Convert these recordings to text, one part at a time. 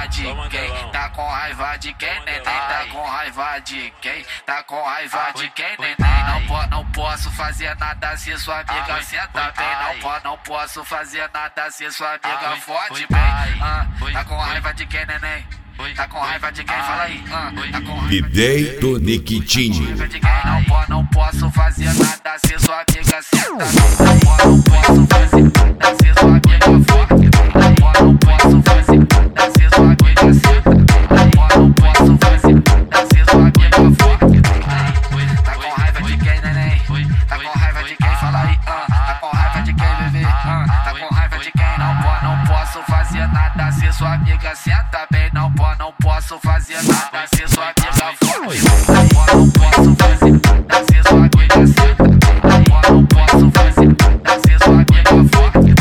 raiva de quem? Tá com raiva de quem, neném? Tá com raiva de quem? Tá com raiva de quem, neném? Não posso fazer nada se sua amiga senta bem. Não posso fazer nada se sua amiga fode bem. Tá com raiva de quem, neném? Tá com raiva de quem? Fala aí. Tá com raiva DJ Toniquitinho. Não posso fazer nada se sua amiga senta bem. Não posso fazer nada se sua amiga forte. Não posso fazer nada se sua amiga senta bem. Não posso fazer nada se sua amiga forte. Tá com raiva de quem, neném? Tá com raiva de quem? Fala aí. Tá com raiva de quem, bebê? Tá com raiva de quem? Não posso fazer nada se sua amiga senta bem. Não posso fazer nada se sua amiga forte. Não posso fazer nada se sua amiga senta bem. Não posso fazer nada se sua amiga forte.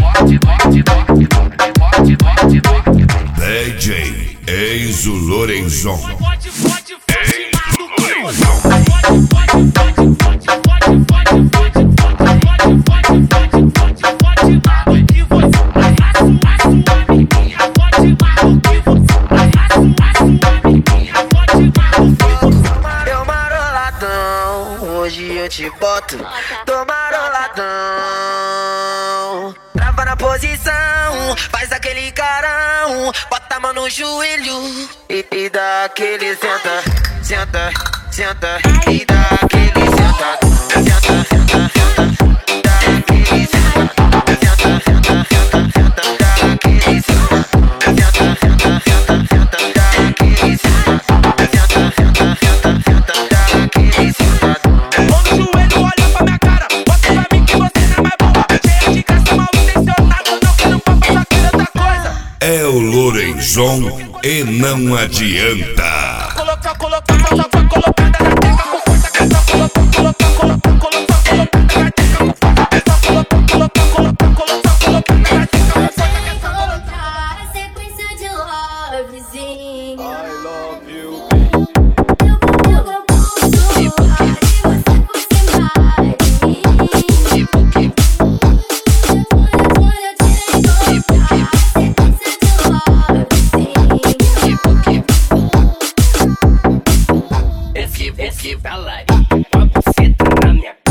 DJ Enzo Lorenzon. Eu maroladão, hoje eu te boto. Tô maroladão. Trava na posição, faz aquele carão. Bota a mão no joelho e dá aquele senta, senta, senta. E dá aquele senta, senta, senta, senta. Dá aquele senta, senta, senta, senta, senta. Dá aquele senta, senta, senta, senta, senta. Dá aquele senta, senta, senta, senta, senta. Dá aquele senta. Mão no joelho, olha pra minha cara. Bota pra mim que você não é mais boa. Cheia de graça, mal intencionada. Não quero papo, só quero outra coisa. É o Lorenzon e não adianta. Coloca, só foi colocada na teca com força. Que só coloca na teca com força. Que só coloca na teca com força. Colocar a sequência de lovezinho. I love you. Eu propus e você por cima de mim. Quando eu te colocar a sequência de lovezinho. Esse fala aí, uma buceta na minha